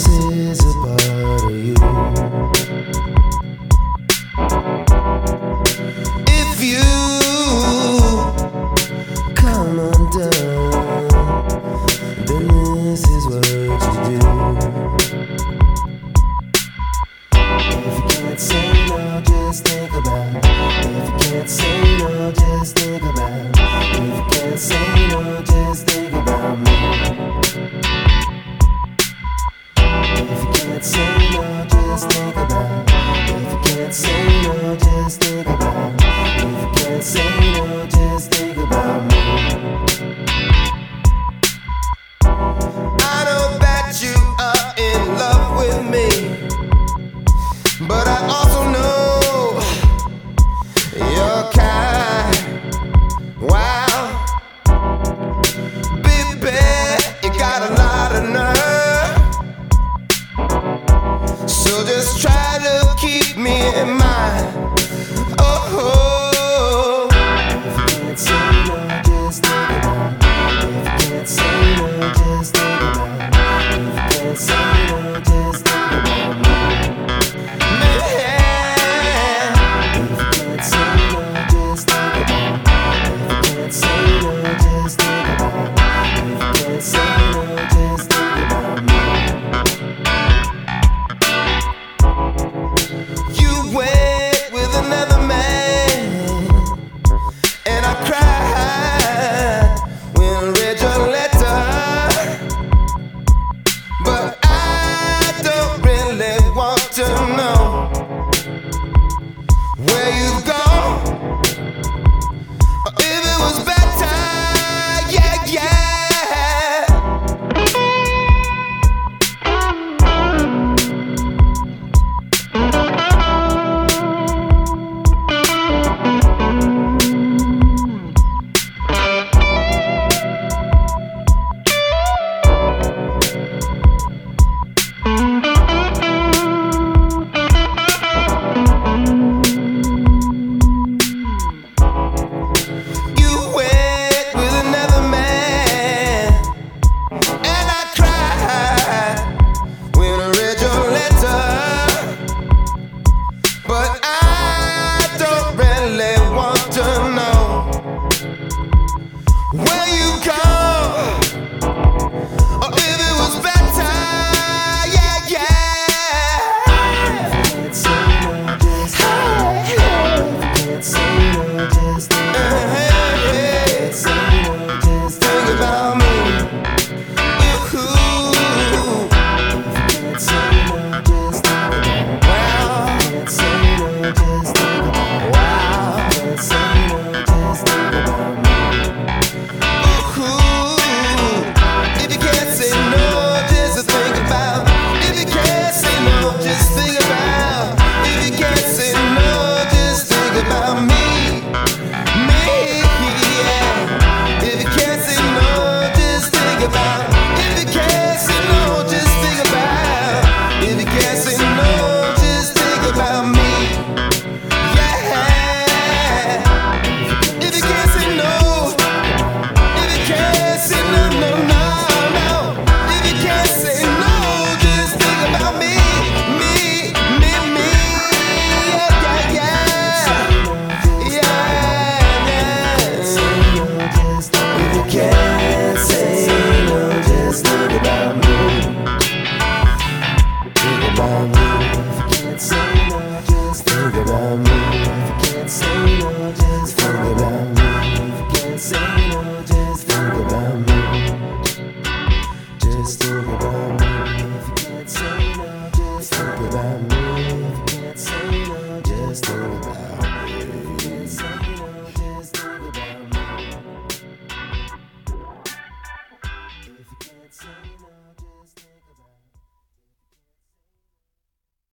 this is a part of you. If you come undone, then this is what you do. If you can't say no, just think about it. If you can't say no, just think about it. If you can't say no, just think about me. If you can't say no, just think about it. If you can't say no, just think about it. If you can't say no, just think about me. I know that you are in love with me, but I also know you're kind. Wow, baby, you got a lot of nerve. So just try to keep me in mind. Oh, if you can't say no, just think about it. If you can't say no, just think about it. If you can't say no, just think about me. Think about me.